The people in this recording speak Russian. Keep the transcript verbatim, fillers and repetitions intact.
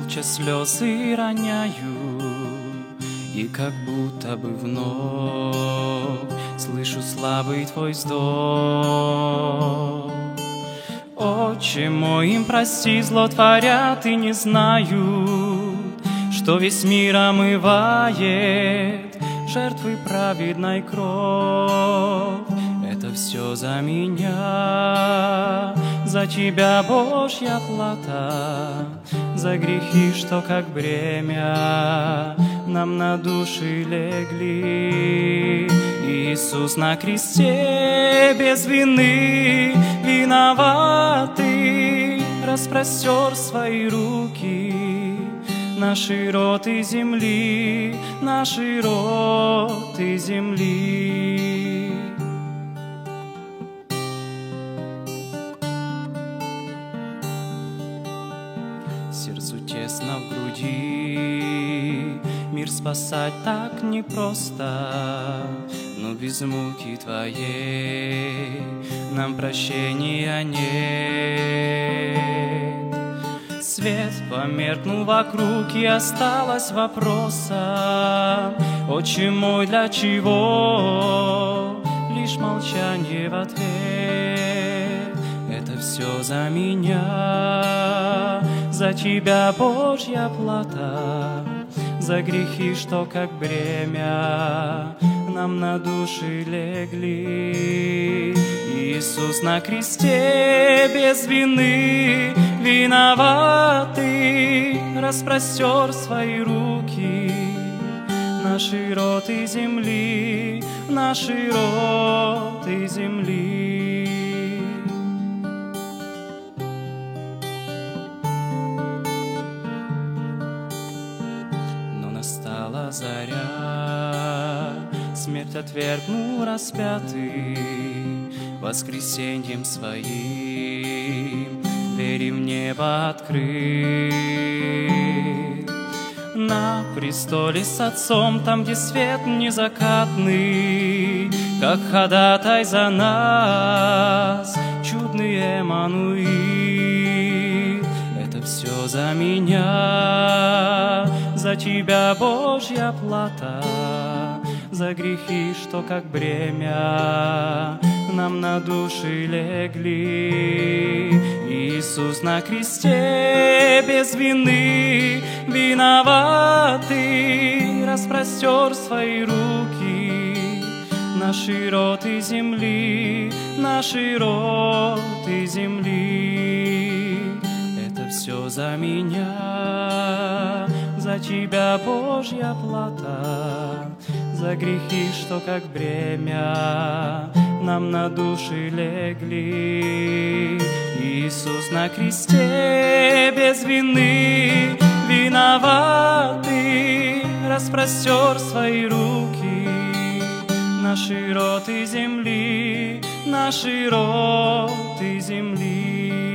молча слезы роняю, и как будто бы вновь слышу слабый твой вздох. Отче мой, им прости, зло творят и не знают, что весь мир омывает жертвы праведной кровь. Это все за меня, за тебя, Божья плата, за грехи, что как бремя нам на души легли. Иисус на кресте без вины виноватый распростер свои руки на широты земли, на широты земли. Сердцу тесно в груди, мир спасать так непросто, но без муки твоей нам прощения нет. Свет померкнул вокруг, и осталось вопросом: отче мой, для чего лишь молчание в ответ? Это все за меня, за тебя, Божья плата, за грехи, что как бремя нам на души легли. Иисус на кресте без вины виноватый распростер свои руки на широты земли, на широты земли. Но настала заря, смерть отвергнул распятый, воскресеньем своим двери в небо открыт. На престоле с Отцом, там, где свет незакатный, как ходатай за нас, чудный Эммануил. Это все за меня, за тебя, Божья плата, за грехи, что как бремя нам на души легли. Иисус на кресте без вины виноватый распростер свои руки на широты земли, на широты земли. Это все за меня, за тебя, Божья плата, за грехи, что как бремя нам на души легли. Иисус на кресте без вины виноватый распростер свои руки на широты земли, на широты земли.